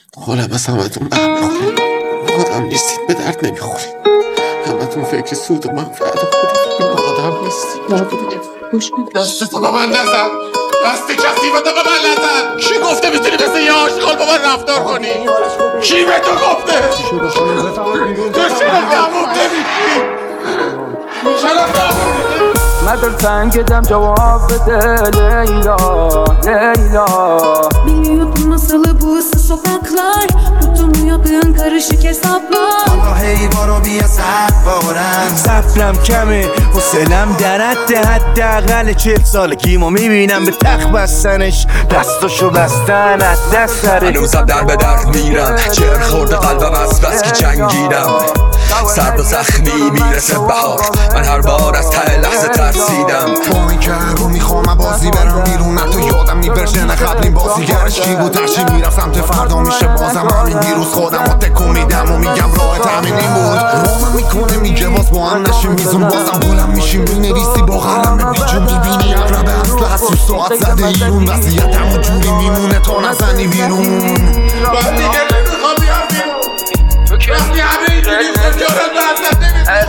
حالم از همتون به هم میخورید. آدم نیستید، به درد نمیخورید. همتون فکر سود و منفعت خودتون آدم نیستید. گوش بده. دستتو به من نزن. دست کثیفتو به من نزن. کی گفته میتونی مثل یه آشغال با من رفتار کنی؟ کی به تو گفته؟ تو چرا نمون نمیدی؟ چرا نمون؟ مدر تنگدم جواب بده Leyla, Leyla. Biliyordum nasıl bu ıssız sokaklar, Tutumu yapın karışık hesaplar. Allah'ı baro biya سفارم سفرم کمه حسلم در حداقل 40 سالگیمو میبینم به تخت بستنش دستاشو بستن از دست سرش. هنوزم در به در میرم، جر خورده قلبم از بس که جنگیدم. سرد و زخمی میرسه بهار، من هر بار از ته لحظه ترسیدم. با این که رو میخوام بازی برم بیرون، نه تو یادم میبرشه نه قبلین بازیگرش کی بود. هرچی میرم سمت فردا میشه بازم همین دیروز. خودم رو تکون میدم و میگم راه تامین این بود. رامم میکنه میگه باز با هم نشیم میزون. بازم بلند میشیم مینویسی با قلم بیجون. میبینی اقربه اصل از 6 ساعت زده ایرون. وضعیتم و جوری میمونه تا نزنی بیرون. من دیگه نمیخوام بیام بیرون. وقتی همه اینجوری خجالت بردن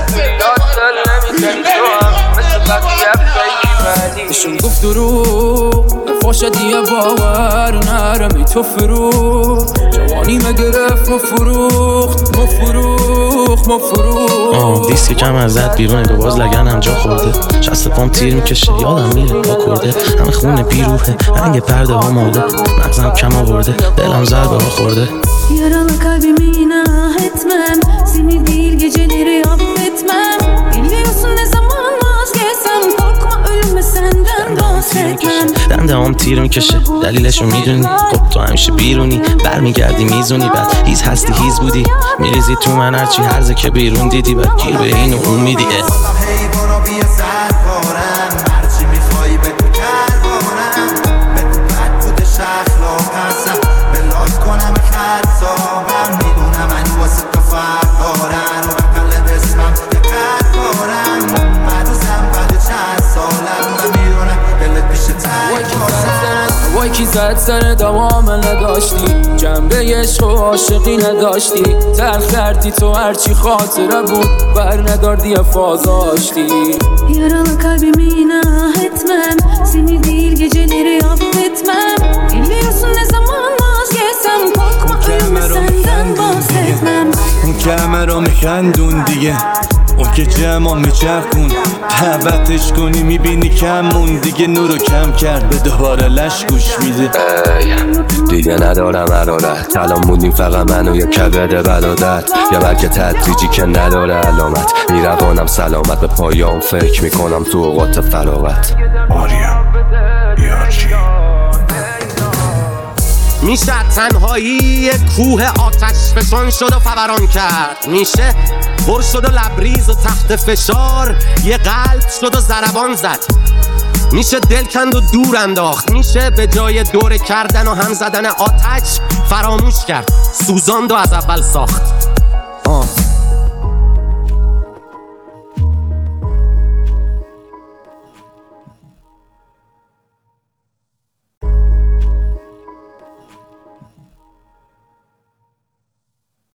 نشون گفت دروغ فاش دیگه باور نرمی تو فروغ. جوانی مگرفت ما فروخت دیسک کم ازت بیرونه به باز لگنم جا خورده. شست پام تیر میکشه یادم میره با کرده. همه خونه بیروحه رنگ پرده ها ماده. مغزم کم آورده دلم ضربه ها خورده. Yaralı kalbimi inah etmem, seni değil geceleri affetmem. Biliyorsun ne zaman vazgeçsem, korkma ölüme senden bahsetmem. دنده هم تیر میکشه دلیلشو میدونی. خب تو همیشه بیرونی برمیگردی میزونی. بعد هیز هستی هیز بودی میریزی تو من هرچی هرزه که بیرون دیدی. بعد گیر به این و اون میدی. Allah'ı baro biya سفارم هرچی میخوایی به تو کروانم. به تو بد بوده شخلاقم بلاک کنم خطابم. میدونم من واسه تو فرق دارم و قلب اسمم یه قرارم. من روزم بعد چند سالم و میدونم دلت پیشه تک وای کی زد سر دوام نداشتی، جنبه عشق و عاشقی نداشتی. تلخ کردی تو هرچی خاطره بود بر نداردی فاز آشتی. Yaralı kalbimi inah etmem, seni değil geceleri affetmem. Biliyorsun ne zaman vazgeçsem, korkma ölüme senden bahsetmem. اون که همه رو میخندون دیگه، اون که جمع میچرخون دعوتش کنی میبینی کمون دیگه. نورو کم کرد به دوباره لش گوش میده. دیگه ندارم حرارت، الان موندیم فقط من و یه کبد برادر. یا بلکه تدریجی که نداره علامت. میروانم سلامت به پایام فکر میکنم تو اوقات فراغت. آریا یارچی میشه تنهایی کوه آتش فشان شد و فوران کرد. میشه پر شد و لبریز و تحت فشار یه قلب شد و ضربان زد. میشه دل کند و دور انداخت. میشه به جای دور کردن و هم زدن آتش فراموش کرد، سوزاند و از اول ساخت.